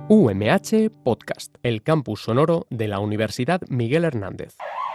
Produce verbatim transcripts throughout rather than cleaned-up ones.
U M H Podcast, el campus sonoro de la Universidad Miguel Hernández.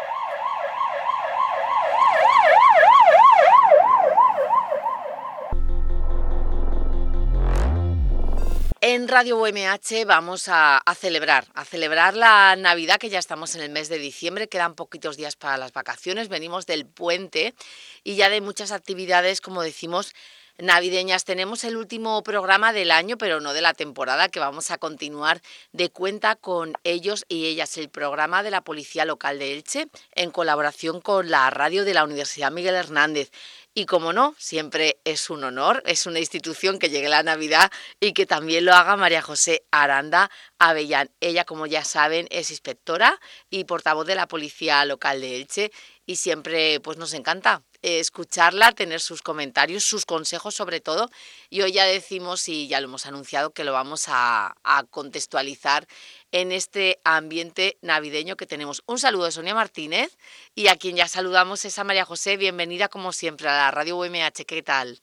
En Radio U M H vamos a, a celebrar, a celebrar la Navidad, que ya estamos en el mes de diciembre, quedan poquitos días para las vacaciones, venimos del puente y ya de muchas actividades, como decimos, navideñas. Tenemos el último programa del año, pero no de la temporada, que vamos a continuar de Cuenta con ellos y ellas, el programa de la Policía Local de Elche, en colaboración con la radio de la Universidad Miguel Hernández. Y como no, siempre es un honor, es una institución que llegue la Navidad y que también lo haga María José Aranda Avellán. Ella, como ya saben, es inspectora y portavoz de la Policía Local de Elche y siempre pues nos encanta escucharla, tener sus comentarios, sus consejos sobre todo. Y hoy ya decimos, y ya lo hemos anunciado, que lo vamos a, a contextualizar en este ambiente navideño que tenemos. Un saludo de Sonia Martínez y a quien ya saludamos es a María José. Bienvenida como siempre a la Radio U M H. ¿Qué tal?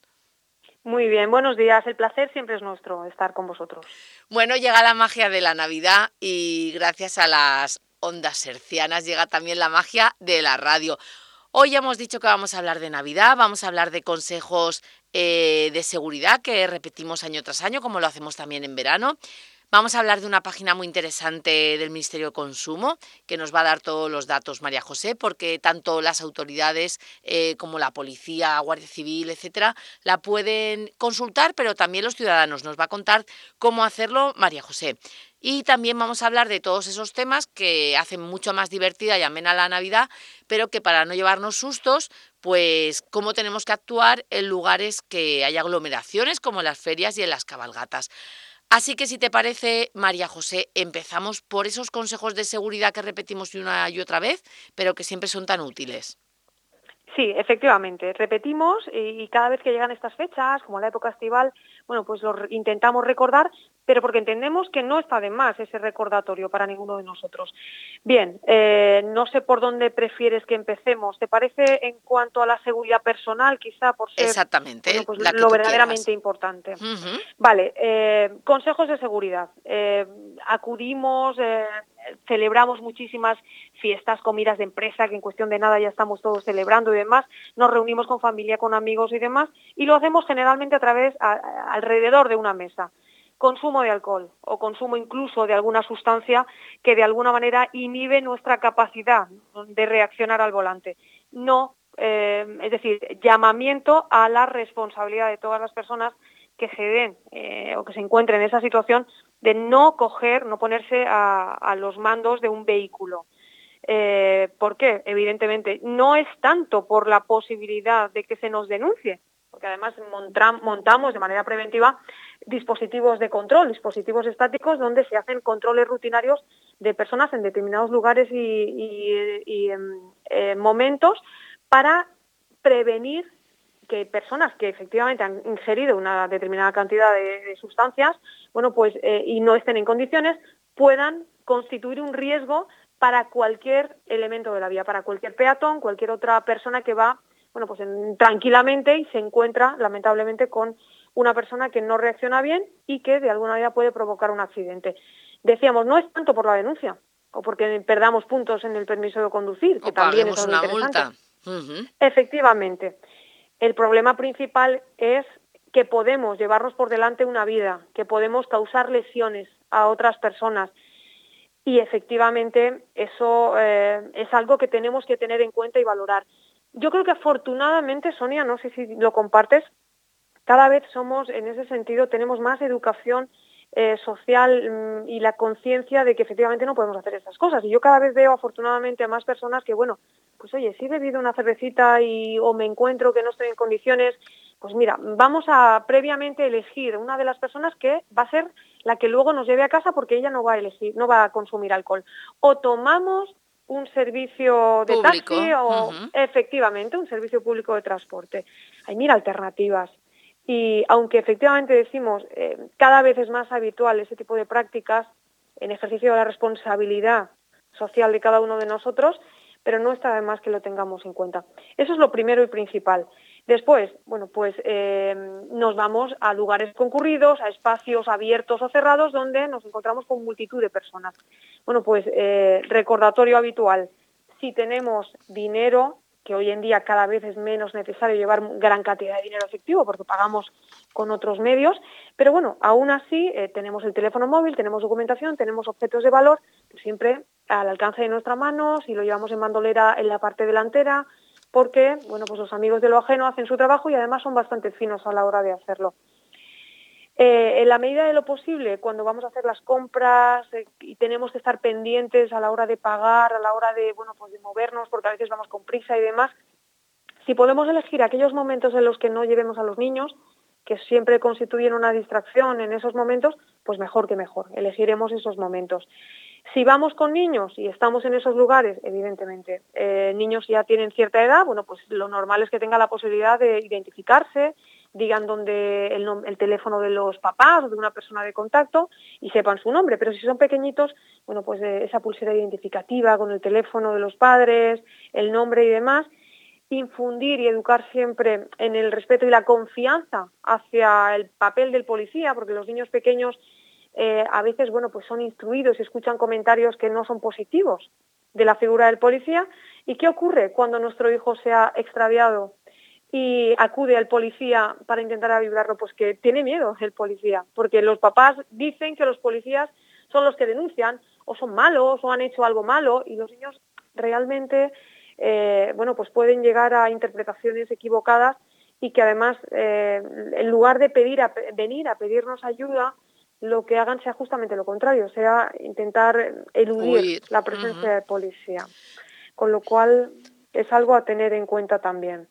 Muy bien, buenos días. El placer siempre es nuestro estar con vosotros. Bueno, llega la magia de la Navidad y gracias a las ondas hercianas llega también la magia de la radio. Hoy ya hemos dicho que vamos a hablar de Navidad, vamos a hablar de consejos eh, de seguridad que repetimos año tras año, como lo hacemos también en verano. Vamos a hablar de una página muy interesante del Ministerio de Consumo, que nos va a dar todos los datos María José, porque tanto las autoridades eh, como la policía, Guardia Civil, etcétera, la pueden consultar, pero también los ciudadanos. Nos va a contar cómo hacerlo María José. Y también vamos a hablar de todos esos temas que hacen mucho más divertida y amena la Navidad, pero que para no llevarnos sustos, pues cómo tenemos que actuar en lugares que hay aglomeraciones, como en las ferias y en las cabalgatas. Así que si te parece, María José, empezamos por esos consejos de seguridad que repetimos una y otra vez, pero que siempre son tan útiles. Sí, efectivamente, repetimos y cada vez que llegan estas fechas, como la época estival, bueno, pues lo intentamos recordar, pero porque entendemos que no está de más ese recordatorio para ninguno de nosotros. Bien, eh, no sé por dónde prefieres que empecemos. ¿Te parece en cuanto a la seguridad personal, quizá por ser Exactamente, bueno, pues la que lo tú verdaderamente quieras. importante? Uh-huh. Vale, eh, consejos de seguridad. Eh, acudimos, eh, celebramos muchísimas fiestas, comidas de empresa, que en cuestión de nada ya estamos todos celebrando y demás. Nos reunimos con familia, con amigos y demás, y lo hacemos generalmente a través, a, a, alrededor de una mesa. Consumo de alcohol o consumo incluso de alguna sustancia que de alguna manera inhibe nuestra capacidad de reaccionar al volante. No, eh, es decir, llamamiento a la responsabilidad de todas las personas que se den eh, o que se encuentren en esa situación de no coger, no ponerse a, a los mandos de un vehículo. Eh, ¿Por qué? Evidentemente, no es tanto por la posibilidad de que se nos denuncie, porque además montamos de manera preventiva dispositivos de control, dispositivos estáticos donde se hacen controles rutinarios de personas en determinados lugares y, y, y eh, momentos para prevenir que personas que efectivamente han ingerido una determinada cantidad de, de sustancias, bueno, pues eh, y no estén en condiciones, puedan constituir un riesgo para cualquier elemento de la vía, para cualquier peatón, cualquier otra persona que va, bueno, pues en, tranquilamente y se encuentra lamentablemente con una persona que no reacciona bien y que de alguna manera puede provocar un accidente. Decíamos, no es tanto por la denuncia o porque perdamos puntos en el permiso de conducir, que o también es una algo interesante. Multa. Uh-huh. Efectivamente. El problema principal es que podemos llevarnos por delante una vida, que podemos causar lesiones a otras personas. Y efectivamente eso eh, es algo que tenemos que tener en cuenta y valorar. Yo creo que afortunadamente, Sonia, no sé si lo compartes, cada vez somos, en ese sentido, tenemos más educación eh, social mmm, y la conciencia de que efectivamente no podemos hacer estas cosas. Y yo cada vez veo afortunadamente a más personas que, bueno, pues oye, si he bebido una cervecita y o me encuentro que no estoy en condiciones, pues mira, vamos a previamente elegir una de las personas que va a ser la que luego nos lleve a casa porque ella no va a elegir, no va a consumir alcohol. O tomamos un servicio de público. Taxi o Uh-huh. efectivamente un servicio público de transporte. Hay mil alternativas. Y aunque efectivamente decimos eh, cada vez es más habitual ese tipo de prácticas en ejercicio de la responsabilidad social de cada uno de nosotros, pero no está de más que lo tengamos en cuenta. Eso es lo primero y principal. Después, bueno, pues eh, nos vamos a lugares concurridos, a espacios abiertos o cerrados donde nos encontramos con multitud de personas. Bueno, pues eh, recordatorio habitual, si tenemos dinero, que hoy en día cada vez es menos necesario llevar gran cantidad de dinero efectivo porque pagamos con otros medios, pero bueno, aún así eh, tenemos el teléfono móvil, tenemos documentación, tenemos objetos de valor, pues siempre al alcance de nuestra mano, si lo llevamos en bandolera en la parte delantera, porque bueno, pues los amigos de lo ajeno hacen su trabajo y además son bastante finos a la hora de hacerlo. Eh, en la medida de lo posible, cuando vamos a hacer las compras eh, y tenemos que estar pendientes a la hora de pagar, a la hora de, bueno, pues de movernos, porque a veces vamos con prisa y demás, si podemos elegir aquellos momentos en los que no llevemos a los niños, que siempre constituyen una distracción en esos momentos, pues mejor que mejor, elegiremos esos momentos. Si vamos con niños y estamos en esos lugares, evidentemente, eh, niños ya tienen cierta edad, bueno, pues lo normal es que tengan la posibilidad de identificarse, digan dónde el, el teléfono de los papás o de una persona de contacto y sepan su nombre, pero si son pequeñitos, bueno, pues eh, esa pulsera identificativa con el teléfono de los padres, el nombre y demás, infundir y educar siempre en el respeto y la confianza hacia el papel del policía, porque los niños pequeños eh, a veces, bueno, pues son instruidos y escuchan comentarios que no son positivos de la figura del policía. ¿Y qué ocurre cuando nuestro hijo se ha extraviado y acude al policía para intentar avivarlo? Pues que tiene miedo el policía, porque los papás dicen que los policías son los que denuncian, o son malos, o han hecho algo malo, y los niños realmente, eh, bueno, pues pueden llegar a interpretaciones equivocadas y que además, eh, en lugar de pedir a, venir a pedirnos ayuda, lo que hagan sea justamente lo contrario, sea intentar eludir Huir. la presencia Uh-huh. de policía. Con lo cual es algo a tener en cuenta también.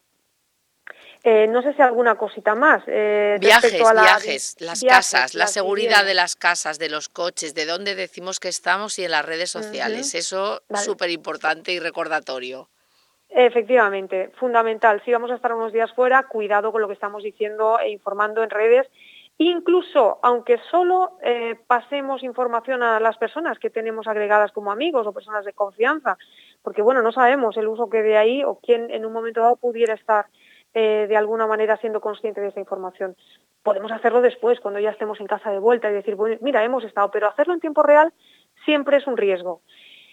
Eh, no sé si alguna cosita más. Eh, Viajes, a la, viajes, las viajes, casas, la las seguridad viviendas. de las casas, de los coches, de dónde decimos que estamos y en las redes sociales. Uh-huh. Eso Vale. súper importante y recordatorio. Efectivamente, fundamental. Si vamos a estar unos días fuera, cuidado con lo que estamos diciendo e informando en redes. Incluso, aunque solo eh, pasemos información a las personas que tenemos agregadas como amigos o personas de confianza, porque bueno, no sabemos el uso que dé ahí o quién en un momento dado pudiera estar eh, de alguna manera siendo consciente de esa información. Podemos hacerlo después, cuando ya estemos en casa de vuelta y decir, bueno, mira, hemos estado, pero hacerlo en tiempo real siempre es un riesgo.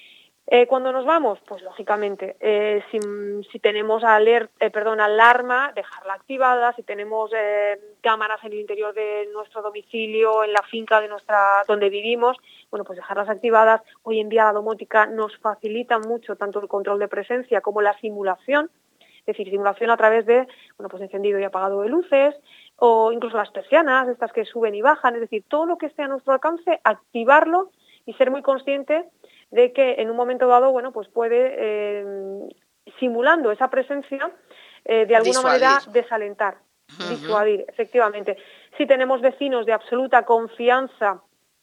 Eh, cuando nos vamos, pues lógicamente, eh, si, si tenemos alert, eh, perdón, alarma, dejarla activada. Si tenemos eh, cámaras en el interior de nuestro domicilio, en la finca de nuestra donde vivimos, bueno, pues dejarlas activadas. Hoy en día la domótica nos facilita mucho tanto el control de presencia como la simulación, es decir, simulación a través de, bueno, pues encendido y apagado de luces, o incluso las persianas, estas que suben y bajan, es decir, todo lo que esté a nuestro alcance, activarlo y ser muy consciente de que en un momento dado, bueno, pues puede, eh, simulando esa presencia, eh, de alguna Disuadir. manera desalentar, uh-huh. disuadir, efectivamente. Si tenemos vecinos de absoluta confianza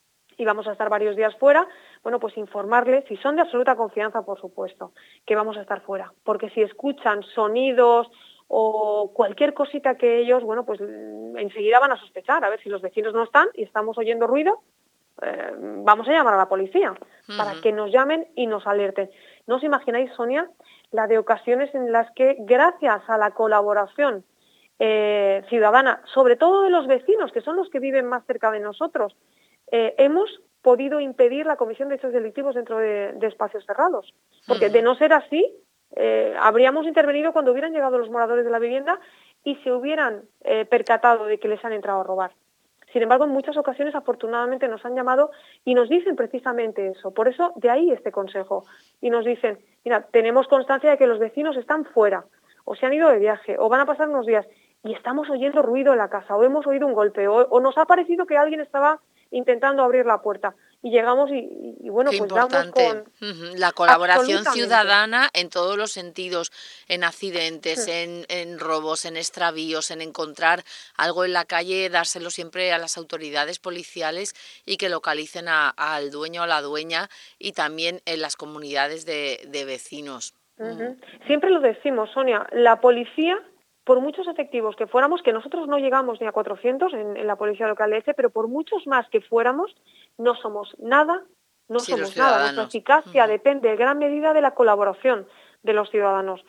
y vamos a estar varios días fuera, bueno, pues informarles, si son de absoluta confianza, por supuesto, que vamos a estar fuera, porque si escuchan sonidos o cualquier cosita que ellos, bueno, pues enseguida van a sospechar, a ver si los vecinos no están y estamos oyendo ruido, Eh, vamos a llamar a la policía uh-huh. para que nos llamen y nos alerten. ¿No os imagináis, Sonia, la de ocasiones en las que, gracias a la colaboración eh, ciudadana, sobre todo de los vecinos, que son los que viven más cerca de nosotros, eh, hemos podido impedir la comisión de hechos delictivos dentro de, de espacios cerrados? Porque uh-huh. de no ser así, eh, habríamos intervenido cuando hubieran llegado los moradores de la vivienda y se hubieran eh, percatado de que les han entrado a robar. Sin embargo, en muchas ocasiones, afortunadamente, nos han llamado y nos dicen precisamente eso. Por eso, de ahí este consejo. Y nos dicen, mira, tenemos constancia de que los vecinos están fuera, o se han ido de viaje, o van a pasar unos días, y estamos oyendo ruido en la casa, o hemos oído un golpe, o, o nos ha parecido que alguien estaba intentando abrir la puerta. Y llegamos y, y, y bueno, Qué pues importante. damos con... Uh-huh. La colaboración ciudadana en todos los sentidos, en accidentes, sí. en, en robos, en extravíos, en encontrar algo en la calle, dárselo siempre a las autoridades policiales y que localicen a, al dueño o la dueña, y también en las comunidades de, de vecinos. Uh-huh. Siempre lo decimos, Sonia, la policía, por muchos efectivos que fuéramos, que nosotros no llegamos ni a cuatrocientos en, en la policía local de Elche, pero por muchos más que fuéramos, no somos nada, no sí, somos nada. Nuestra eficacia uh-huh. depende en gran medida de la colaboración de los ciudadanos.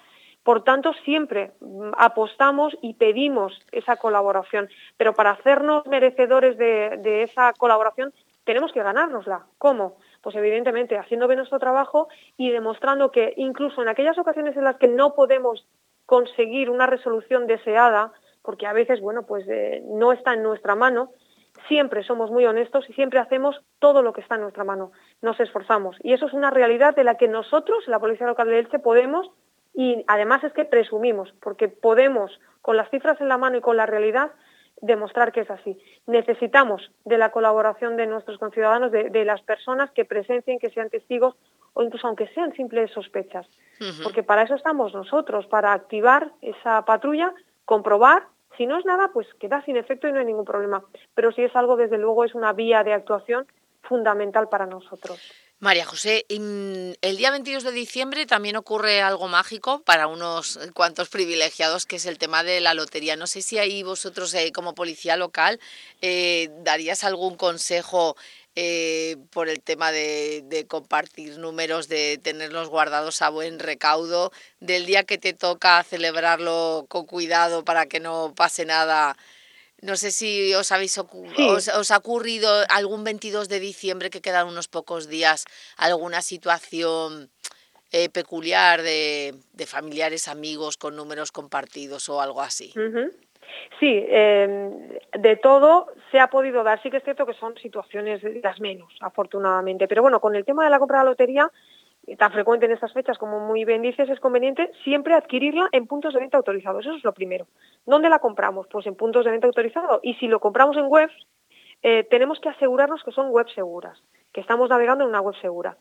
Por tanto, siempre apostamos y pedimos esa colaboración, pero para hacernos merecedores de, de esa colaboración tenemos que ganárnosla. ¿Cómo? Pues evidentemente haciendo bien nuestro trabajo y demostrando que incluso en aquellas ocasiones en las que no podemos conseguir una resolución deseada, porque a veces, bueno, pues eh, no está en nuestra mano, siempre somos muy honestos y siempre hacemos todo lo que está en nuestra mano. Nos esforzamos. Y eso es una realidad de la que nosotros, la Policía Local de Elche, podemos, y además es que presumimos, porque podemos, con las cifras en la mano y con la realidad, demostrar que es así. Necesitamos de la colaboración de nuestros conciudadanos, de, de las personas que presencien, que sean testigos, o incluso aunque sean simples sospechas. Uh-huh. Porque para eso estamos nosotros, para activar esa patrulla, comprobar. Si no es nada, pues queda sin efecto y no hay ningún problema. Pero si es algo, desde luego, es una vía de actuación fundamental para nosotros. María José, el día veintidós de diciembre también ocurre algo mágico para unos cuantos privilegiados, que es el tema de la lotería. No sé si ahí vosotros, eh, como policía local, eh, darías algún consejo eh, por el tema de, de compartir números, de tenerlos guardados a buen recaudo, del día que te toca celebrarlo con cuidado para que no pase nada. No sé si os habéis ocu- sí. os, os ha ocurrido algún veintidós de diciembre, que quedan unos pocos días, alguna situación eh, peculiar de, de familiares, amigos con números compartidos o algo así. Uh-huh. Sí, eh, de todo se ha podido dar. Sí que es cierto que son situaciones las menos, afortunadamente. Pero bueno, con el tema de la compra de la lotería, tan frecuente en estas fechas como muy bien dices, es conveniente siempre adquirirla en puntos de venta autorizados. Eso es lo primero. ¿Dónde la compramos? Pues en puntos de venta autorizados. Y si lo compramos en webs, eh, tenemos que asegurarnos que son webs seguras, que estamos navegando en una web segura.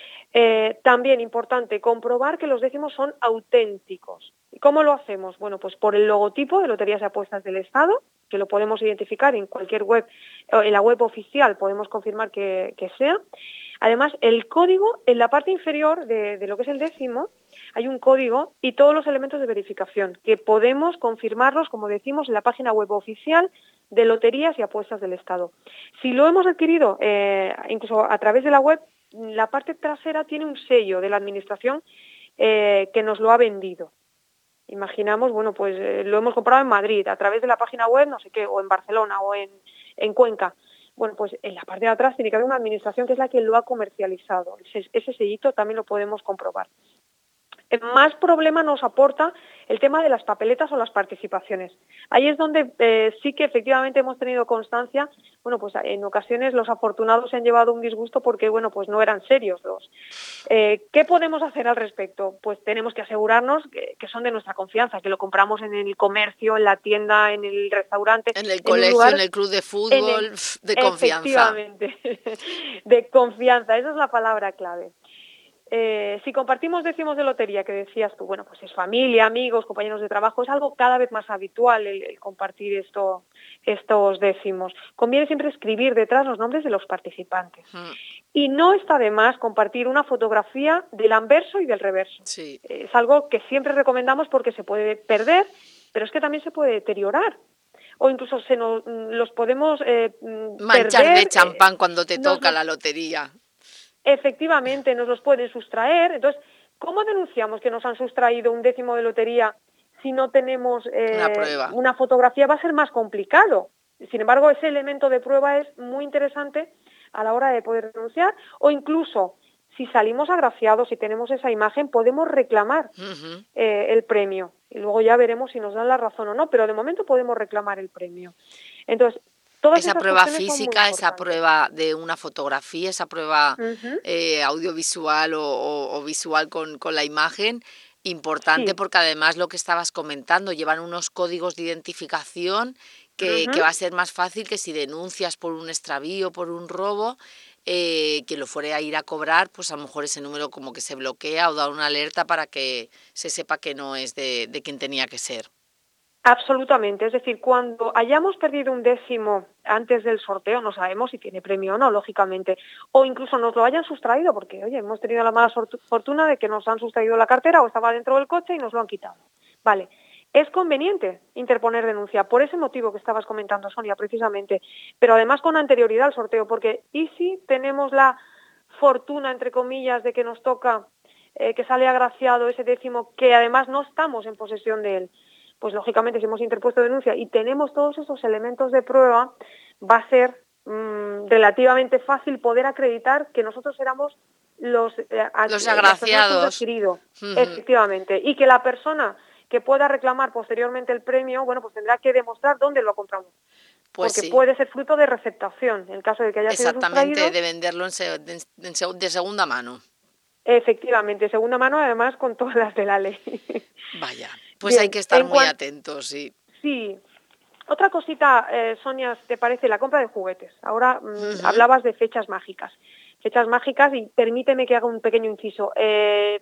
Eh, también importante, comprobar que los décimos son auténticos. ¿Y cómo lo hacemos? Bueno, pues por el logotipo de Loterías y Apuestas del Estado, que lo podemos identificar en cualquier web, en la web oficial podemos confirmar que, que sea. Además, el código, en la parte inferior de, de lo que es el décimo, hay un código y todos los elementos de verificación, que podemos confirmarlos, como decimos, en la página web oficial de Loterías y Apuestas del Estado. Si lo hemos adquirido eh, incluso a través de la web, la parte trasera tiene un sello de la administración eh, que nos lo ha vendido. Imaginamos, bueno, pues eh, lo hemos comprado en Madrid, a través de la página web, no sé qué, o en Barcelona, o en, en Cuenca. Bueno, pues en la parte de atrás tiene que haber una administración que es la que lo ha comercializado. Ese, ese sellito también lo podemos comprobar. Más problema nos aporta el tema de las papeletas o las participaciones. Ahí es donde eh, sí que efectivamente hemos tenido constancia. Bueno, pues en ocasiones los afortunados se han llevado un disgusto porque, bueno, pues no eran serios los. Eh, ¿Qué podemos hacer al respecto? Pues tenemos que asegurarnos que, que son de nuestra confianza, que lo compramos en el comercio, en la tienda, en el restaurante. En el colegio, en, lugar, en el club de fútbol, el, de confianza. Efectivamente, de confianza, esa es la palabra clave. Eh, si compartimos décimos de lotería, que decías tú, bueno, pues es familia, amigos, compañeros de trabajo, es algo cada vez más habitual el, el compartir esto, estos décimos. Conviene siempre escribir detrás los nombres de los participantes. Mm. Y no está de más compartir una fotografía del anverso y del reverso. Sí. Es algo que siempre recomendamos porque se puede perder, pero es que también se puede deteriorar. O incluso se nos, los podemos eh, manchar perder, de champán eh, cuando te toca nos, la lotería. Efectivamente, nos los pueden sustraer. Entonces, ¿cómo denunciamos que nos han sustraído un décimo de lotería si no tenemos eh, una prueba? Una fotografía va a ser más complicado. Sin embargo, ese elemento de prueba es muy interesante a la hora de poder denunciar. O incluso, si salimos agraciados, si tenemos esa imagen, podemos reclamar uh-huh. eh, el premio. Y luego ya veremos si nos dan la razón o no, pero de momento podemos reclamar el premio. Entonces, Todas esa prueba física, esa prueba de una fotografía, esa prueba uh-huh. eh, audiovisual o, o, o visual con, con la imagen, importante, sí. Porque además lo que estabas comentando, llevan unos códigos de identificación que, uh-huh. que va a ser más fácil que si denuncias por un extravío, por un robo, eh, que lo fuere a ir a cobrar, pues a lo mejor ese número como que se bloquea o da una alerta para que se sepa que no es de, de quien tenía que ser. Absolutamente, es decir, cuando hayamos perdido un décimo antes del sorteo, no sabemos si tiene premio o no, lógicamente, o incluso nos lo hayan sustraído, porque, oye, hemos tenido la mala fortuna de que nos han sustraído la cartera o estaba dentro del coche y nos lo han quitado. Vale, es conveniente interponer denuncia, por ese motivo que estabas comentando, Sonia, precisamente, pero además con anterioridad al sorteo, porque ¿y si tenemos la fortuna, entre comillas, de que nos toca eh, que sale agraciado ese décimo, que además no estamos en posesión de él, pues lógicamente si hemos interpuesto denuncia y tenemos todos esos elementos de prueba, va a ser mmm, relativamente fácil poder acreditar que nosotros éramos los, eh, los agraciados, uh-huh. efectivamente, y que la persona que pueda reclamar posteriormente el premio, bueno, pues tendrá que demostrar dónde lo compramos. Pues porque sí. puede ser fruto de receptación, en el caso de que haya sido sustraído. Exactamente, de venderlo en, se, de, de segunda mano. Efectivamente, segunda mano, además con todas las de la ley. Vaya, pues Bien, hay que estar muy cuan... atentos, sí. Sí. Otra cosita, eh, Sonia, ¿te parece? La compra de juguetes. Ahora mmm, uh-huh. hablabas de fechas mágicas. Fechas mágicas, y permíteme que haga un pequeño inciso. Eh,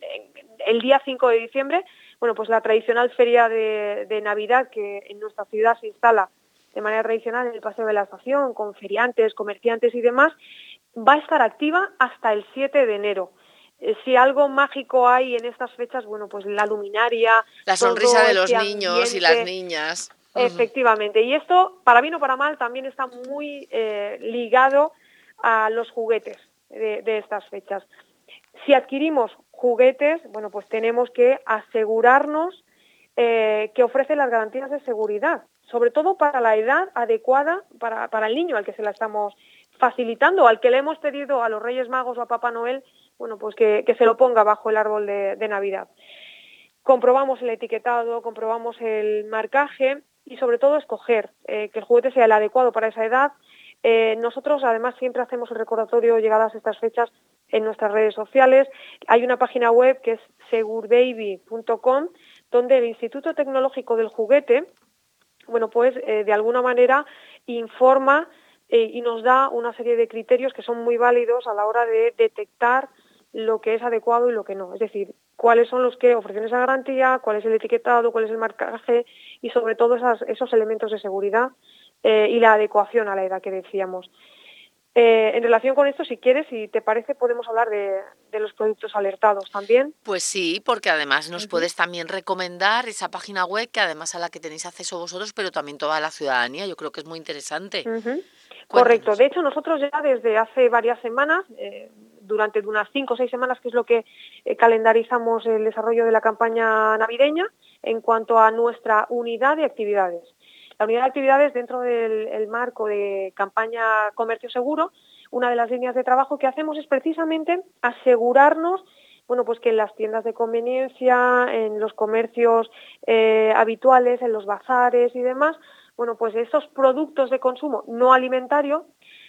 el día cinco de diciembre, bueno, pues la tradicional feria de, de Navidad que en nuestra ciudad se instala de manera tradicional en el Paseo de la Estación, con feriantes, comerciantes y demás, va a estar activa hasta el siete de enero. Eh, si algo mágico hay en estas fechas, bueno, pues la luminaria, la sonrisa todo de los este niños ambiente, y las niñas. Efectivamente, y esto, para bien o para mal, también está muy eh, ligado a los juguetes de, de estas fechas. Si adquirimos juguetes, bueno, pues tenemos que asegurarnos eh, que ofrece las garantías de seguridad, sobre todo para la edad adecuada para, para el niño al que se la estamos facilitando, al que le hemos pedido a los Reyes Magos o a Papá Noel, bueno, pues que, que se lo ponga bajo el árbol de, de Navidad. Comprobamos el etiquetado, comprobamos el marcaje y sobre todo escoger eh, que el juguete sea el adecuado para esa edad. Eh, nosotros además siempre hacemos el recordatorio llegadas estas fechas en nuestras redes sociales. Hay una página web que es segurbaby punto com donde el Instituto Tecnológico del Juguete, bueno, pues eh, de alguna manera informa eh, y nos da una serie de criterios que son muy válidos a la hora de detectar lo que es adecuado y lo que no. Es decir, cuáles son los que ofrecen esa garantía, cuál es el etiquetado, cuál es el marcaje y sobre todo esas, esos elementos de seguridad eh, y la adecuación a la edad que decíamos. Eh, en relación con esto, si quieres, si te parece, podemos hablar de, de los productos alertados también. Pues sí, porque además nos uh-huh. puedes también recomendar esa página web que además a la que tenéis acceso vosotros, pero también toda la ciudadanía. Yo creo que es muy interesante. Uh-huh. Correcto. De hecho, nosotros ya desde hace varias semanas, eh, durante unas cinco o seis semanas, que es lo que eh, calendarizamos el desarrollo de la campaña navideña en cuanto a nuestra unidad de actividades. La unidad de actividades dentro del el marco de campaña Comercio Seguro, una de las líneas de trabajo que hacemos es precisamente asegurarnos, bueno, pues que en las tiendas de conveniencia, en los comercios eh, habituales, en los bazares y demás, bueno, pues esos productos de consumo no alimentario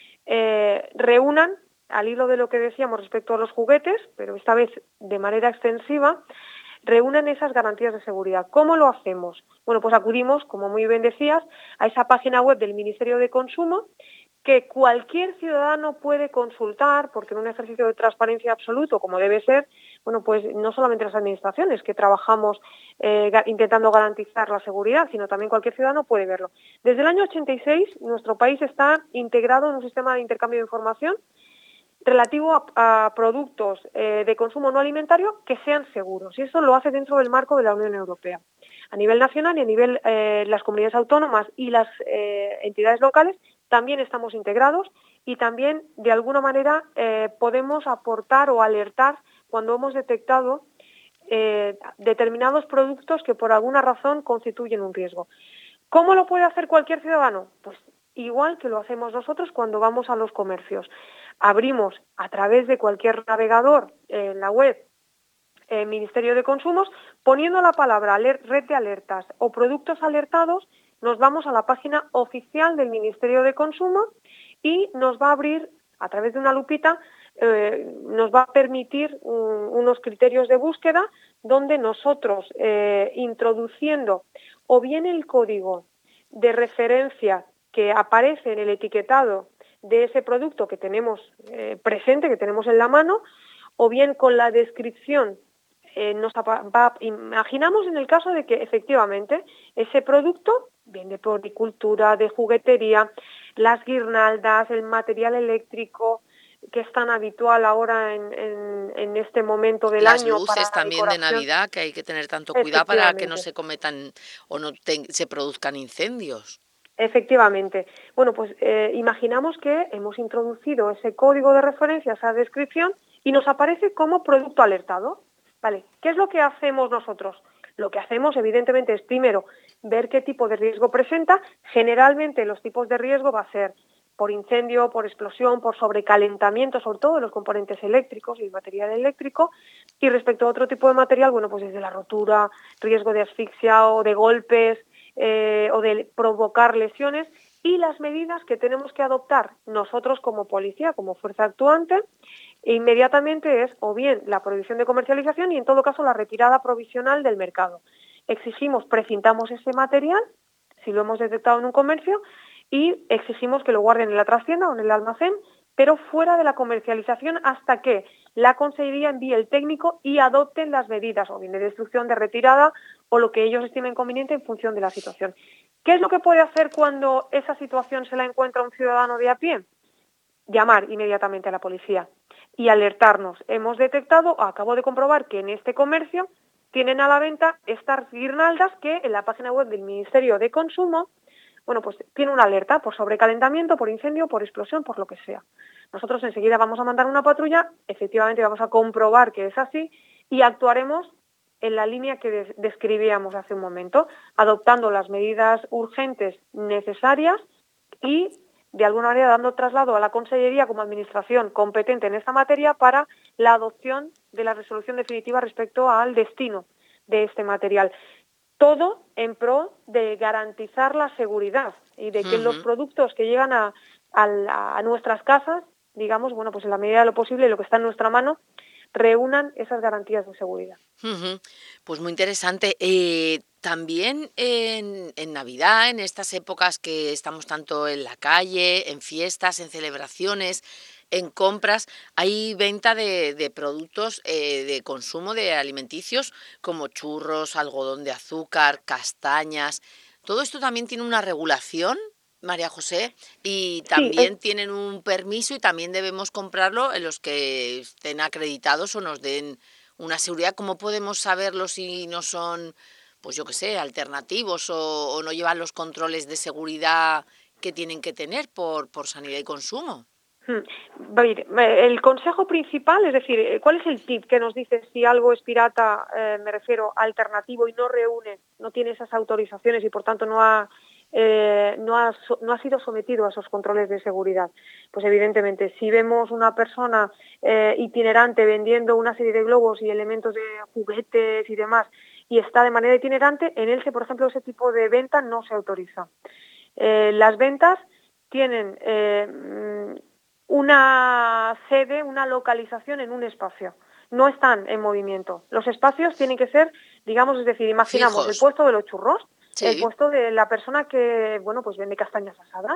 eh, reúnan, al hilo de lo que decíamos respecto a los juguetes, pero esta vez de manera extensiva, reúnen esas garantías de seguridad. ¿Cómo lo hacemos? Bueno, pues acudimos, como muy bien decías, a esa página web del Ministerio de Consumo que cualquier ciudadano puede consultar, porque en un ejercicio de transparencia absoluto, como debe ser, bueno, pues no solamente las administraciones que trabajamos eh, intentando garantizar la seguridad, sino también cualquier ciudadano puede verlo. Desde el año ochenta y seis, nuestro país está integrado en un sistema de intercambio de información relativo a, a productos eh, de consumo no alimentario que sean seguros, y eso lo hace dentro del marco de la Unión Europea. A nivel nacional y a nivel eh, las comunidades autónomas y las eh, entidades locales también estamos integrados y también de alguna manera eh, podemos aportar o alertar cuando hemos detectado eh, determinados productos que por alguna razón constituyen un riesgo. ¿Cómo lo puede hacer cualquier ciudadano? Pues igual que lo hacemos nosotros cuando vamos a los comercios. Abrimos a través de cualquier navegador en la web eh, Ministerio de Consumos, poniendo la palabra red de alertas o productos alertados, nos vamos a la página oficial del Ministerio de Consumo y nos va a abrir, a través de una lupita, eh, nos va a permitir um, unos criterios de búsqueda donde nosotros, eh, introduciendo o bien el código de referencia que aparece en el etiquetado de ese producto que tenemos eh, presente, que tenemos en la mano, o bien con la descripción, eh, nos va, imaginamos en el caso de que efectivamente ese producto, bien de floricultura, de juguetería, las guirnaldas, el material eléctrico, que es tan habitual ahora en, en, en este momento del las año. Las luces para también de Navidad, que hay que tener tanto cuidado para que no se cometan o no te, se produzcan incendios. Efectivamente. Bueno, pues eh, imaginamos que hemos introducido ese código de referencia, esa descripción, y nos aparece como producto alertado. Vale, ¿qué es lo que hacemos nosotros? Lo que hacemos, evidentemente, es primero ver qué tipo de riesgo presenta. Generalmente los tipos de riesgo va a ser por incendio, por explosión, por sobrecalentamiento, sobre todo de los componentes eléctricos y el material eléctrico. Y respecto a otro tipo de material, bueno, pues desde la rotura, riesgo de asfixia o de golpes eh, o de provocar lesiones. Y las medidas que tenemos que adoptar nosotros como policía, como fuerza actuante, inmediatamente es o bien la prohibición de comercialización y en todo caso la retirada provisional del mercado. Exigimos, precintamos ese material, si lo hemos detectado en un comercio, y exigimos que lo guarden en la trastienda o en el almacén, pero fuera de la comercialización hasta que la Consellería envíe el técnico y adopten las medidas, o bien de destrucción, de retirada, o lo que ellos estimen conveniente en función de la situación. ¿Qué es lo que puede hacer cuando esa situación se la encuentra un ciudadano de a pie? Llamar inmediatamente a la policía y alertarnos. Hemos detectado, o acabo de comprobar, que en este comercio tienen a la venta estas guirnaldas que en la página web del Ministerio de Consumo, bueno, pues tiene una alerta por sobrecalentamiento, por incendio, por explosión, por lo que sea. Nosotros enseguida vamos a mandar una patrulla, efectivamente vamos a comprobar que es así y actuaremos en la línea que des- describíamos hace un momento, adoptando las medidas urgentes necesarias y, de alguna manera, dando traslado a la Consellería como administración competente en esta materia para la adopción de la resolución definitiva respecto al destino de este material. Todo en pro de garantizar la seguridad y de que los Ujú. productos que llegan a, a, la- a nuestras casas, digamos, bueno, pues en la medida de lo posible, lo que está en nuestra mano, reúnan esas garantías de seguridad. Ujú. Pues muy interesante. Eh, también en, en Navidad, en estas épocas que estamos tanto en la calle, en fiestas, en celebraciones, en compras, hay venta de, de productos eh, de consumo de alimenticios como churros, algodón de azúcar, castañas. Todo esto también tiene una regulación, María José, y Sí, es, también tienen un permiso y también debemos comprarlo en los que estén acreditados o nos den una seguridad. ¿Cómo podemos saberlo si no son, pues yo qué sé, alternativos o, o no llevan los controles de seguridad que tienen que tener por, por sanidad y consumo? Hmm. Va a ir, eh, el consejo principal, es decir, eh, ¿cuál es el tip que nos dice si algo es pirata, eh, me refiero alternativo y no reúne, no tiene esas autorizaciones y por tanto no ha, eh, no ha, so- no ha sido sometido a esos controles de seguridad? Pues evidentemente, si vemos una persona eh, itinerante vendiendo una serie de globos y elementos de juguetes y demás y está de manera itinerante, en Elche, por ejemplo, ese tipo de venta no se autoriza. Eh, las ventas tienen eh, mm, una sede, una localización en un espacio. No están en movimiento. Los espacios tienen que ser, digamos, es decir, imaginamos el Fijos, puesto de los churros, el sí. puesto de la persona que, bueno, pues vende castañas asadas,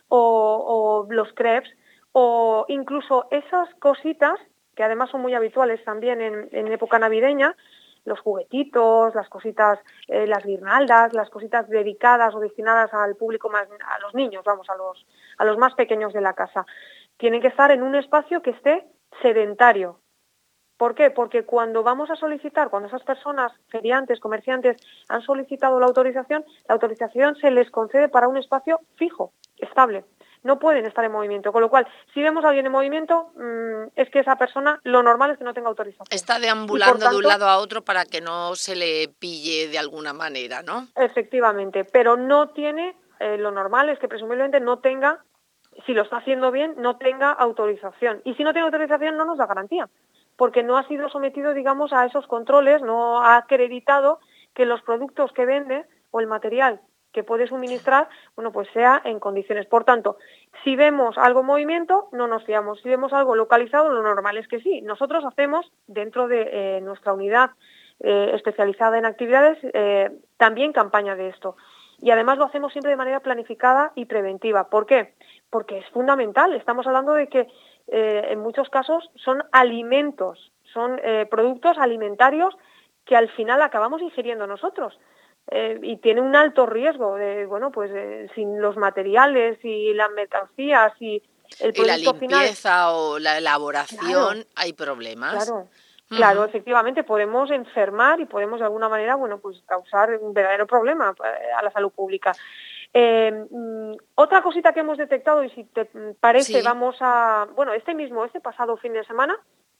o, o los crepes, o incluso esas cositas, que además son muy habituales también en, en época navideña, los juguetitos, las cositas, eh, las guirnaldas, las cositas dedicadas o destinadas al público más, a los niños, vamos, a los, a los más pequeños de la casa. Tienen que estar en un espacio que esté sedentario. ¿Por qué? Porque cuando vamos a solicitar, cuando esas personas, feriantes, comerciantes, han solicitado la autorización, la autorización se les concede para un espacio fijo, estable. No pueden estar en movimiento. Con lo cual, si vemos a alguien en movimiento, mmm, es que esa persona, lo normal es que no tenga autorización. Está Y por deambulando de un tanto, lado a otro para que no se le pille de alguna manera, ¿no? efectivamente, pero no tiene, eh, lo normal es que presumiblemente no tenga, si lo está haciendo bien, no tenga autorización. Y si no tiene autorización, no nos da garantía, porque no ha sido sometido, digamos, a esos controles, no ha acreditado que los productos que vende o el material que puede suministrar, bueno, pues sea en condiciones. Por tanto, si vemos algo en movimiento, no nos fiamos. Si vemos algo localizado, lo normal es que sí. Nosotros hacemos, dentro de eh, nuestra unidad eh, especializada en actividades, eh, también campaña de esto. Y además lo hacemos siempre de manera planificada y preventiva. ¿Por qué? Porque es fundamental. Estamos hablando de que eh, en muchos casos son alimentos, son eh, productos alimentarios que al final acabamos ingiriendo nosotros. Eh, y tiene un alto riesgo de, bueno, pues eh, sin los materiales y las mercancías y el Y la producto final. limpieza o la Claro, elaboración, hay problemas. claro, claro, Ujú. efectivamente podemos enfermar y podemos de alguna manera, bueno, pues causar un verdadero problema eh, a la salud pública. Eh, mm, otra cosita que hemos detectado y si te parece Sí, vamos a, bueno, este mismo, este pasado fin de semana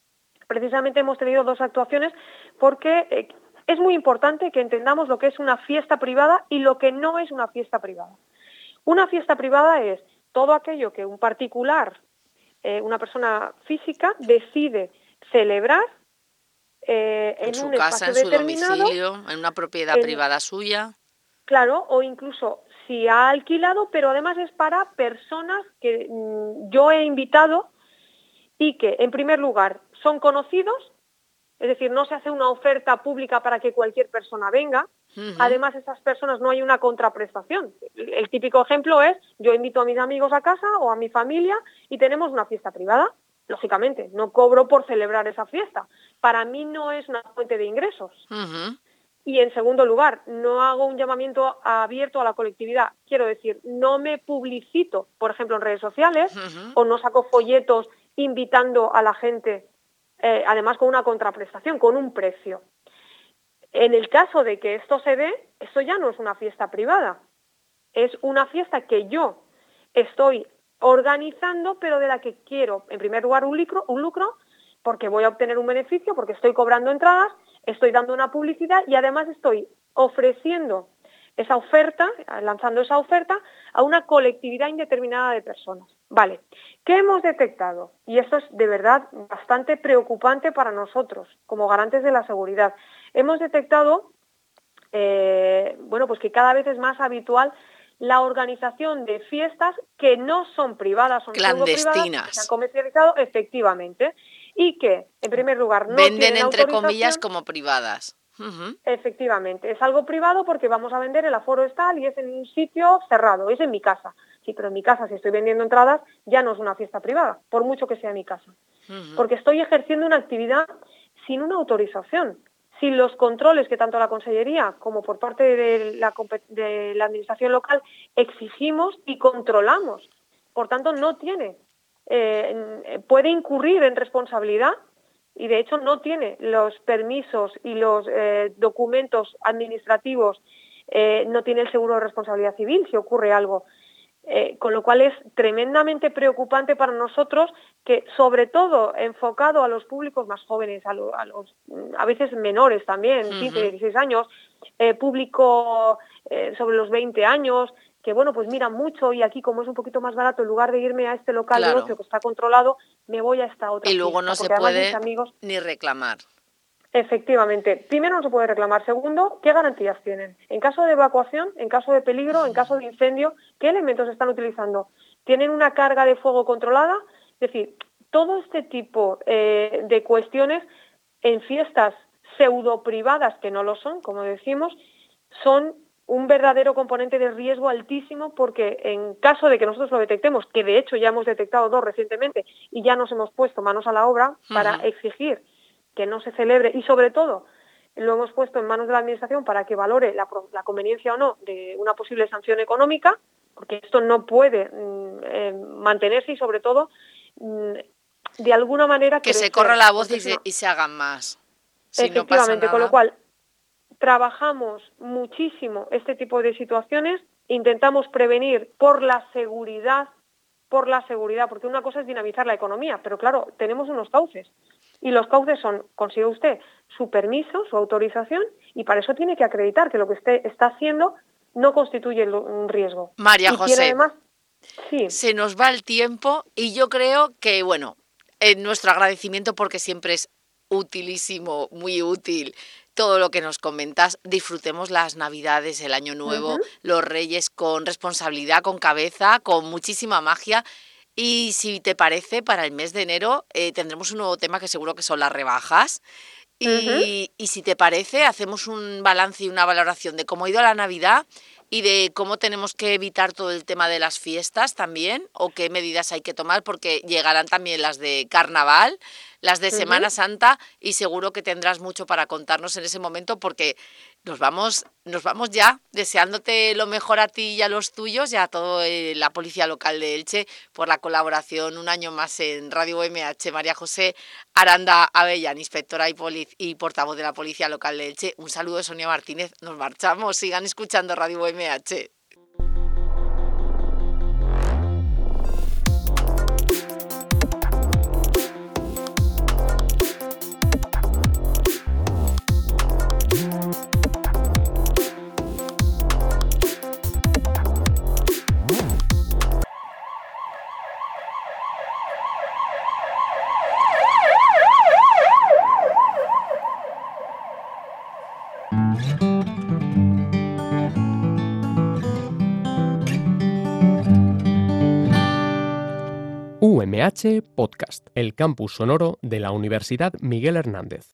Precisamente hemos tenido dos actuaciones porque eh, es muy importante que entendamos lo que es una fiesta privada y lo que no es una fiesta privada. Una fiesta privada es todo aquello que un particular, eh, una persona física, decide celebrar eh, en, en su un casa, espacio en su determinado, domicilio, en una propiedad en, privada suya. Claro, o incluso si ha alquilado, pero además es para personas que mmm, yo he invitado y que, en primer lugar, son conocidos, es decir, no se hace una oferta pública para que cualquier persona venga. Uh-huh. Además, esas personas no hay una contraprestación. El típico ejemplo es, yo invito a mis amigos a casa o a mi familia y tenemos una fiesta privada. Lógicamente, no cobro por celebrar esa fiesta. Para mí no es una fuente de ingresos. Uh-huh. Y en segundo lugar, no hago un llamamiento abierto a la colectividad. Quiero decir, no me publicito, por ejemplo, en redes sociales, uh-huh. o no saco folletos invitando a la gente, eh, además con una contraprestación, con un precio. En el caso de que esto se dé, esto ya no es una fiesta privada. Es una fiesta que yo estoy organizando, pero de la que quiero, en primer lugar, un lucro, un lucro, porque voy a obtener un beneficio, porque estoy cobrando entradas, estoy dando una publicidad y además estoy ofreciendo esa oferta, lanzando esa oferta a una colectividad indeterminada de personas. Vale, ¿qué hemos detectado? Y esto es de verdad bastante preocupante para nosotros, como garantes de la seguridad. Hemos detectado, eh, bueno, pues que cada vez es más habitual la organización de fiestas que no son privadas, son clandestinas, que se han comercializado efectivamente y que, en primer lugar, no venden tienen entre autorización, comillas como privadas. Uh-huh. Efectivamente, es algo privado porque vamos a vender, el aforo es tal y es en un sitio cerrado, es en mi casa. Sí, pero en mi casa, si estoy vendiendo entradas, ya no es una fiesta privada, por mucho que sea en mi casa. Uh-huh. Porque estoy ejerciendo una actividad sin una autorización, sin los controles que tanto la Consellería como por parte de la, de la Administración local exigimos y controlamos. Por tanto, no tiene, eh, puede incurrir en responsabilidad y de hecho no tiene los permisos y los eh, documentos administrativos, eh, no tiene el seguro de responsabilidad civil si ocurre algo. Eh, con lo cual es tremendamente preocupante para nosotros que, sobre todo enfocado a los públicos más jóvenes, a, lo, a los a veces menores también, uh-huh. quince, dieciséis años, eh, público eh, sobre los veinte años, que bueno, pues miran mucho y aquí como es un poquito más barato, en lugar de irme a este local claro. de ocio que está controlado, me voy a esta otra y luego fiesta, no se puede amigos... ni reclamar. Efectivamente. Primero, no se puede reclamar. Segundo, ¿qué garantías tienen? En caso de evacuación, en caso de peligro, en caso de incendio, ¿qué elementos están utilizando? ¿Tienen una carga de fuego controlada? Es decir, todo este tipo eh, de cuestiones en fiestas pseudo privadas, que no lo son, como decimos, son un verdadero componente de riesgo altísimo porque en caso de que nosotros lo detectemos, que de hecho ya hemos detectado dos recientemente y ya nos hemos puesto manos a la obra para uh-huh. exigir que no se celebre y sobre todo lo hemos puesto en manos de la Administración para que valore la, la conveniencia o no de una posible sanción económica, porque esto no puede mm, eh, mantenerse y sobre todo mm, de alguna manera que crecer, se corra la voz y se, no... y se hagan más. Si Efectivamente, no pasa nada. Con lo cual trabajamos muchísimo este tipo de situaciones, intentamos prevenir por la seguridad, por la seguridad, porque una cosa es dinamizar la economía, pero claro, tenemos unos cauces. Y los cauces son, consigue usted su permiso, su autorización, y para eso tiene que acreditar que lo que usted está haciendo no constituye un riesgo. María y José, además, sí. se nos va el tiempo y yo creo que, bueno, en nuestro agradecimiento porque siempre es utilísimo, muy útil todo lo que nos comentas. Disfrutemos las Navidades, el Año Nuevo, uh-huh. los Reyes con responsabilidad, con cabeza, con muchísima magia. Y si te parece, para el mes de enero eh, tendremos un nuevo tema que seguro que son las rebajas. Y, uh-huh. y si te parece, hacemos un balance y una valoración de cómo ha ido la Navidad y de cómo tenemos que evitar todo el tema de las fiestas también, o qué medidas hay que tomar, porque llegarán también las de Carnaval, las de Semana uh-huh. Santa, y seguro que tendrás mucho para contarnos en ese momento, porque nos vamos, nos vamos ya deseándote lo mejor a ti y a los tuyos y a toda la Policía Local de Elche por la colaboración un año más en Radio U M H. María José Aranda Avellán, inspectora y, polic- y portavoz de la Policía Local de Elche. Un saludo de Sonia Martínez. Nos marchamos. Sigan escuchando Radio U M H. U M H Podcast, el campus sonoro de la Universidad Miguel Hernández.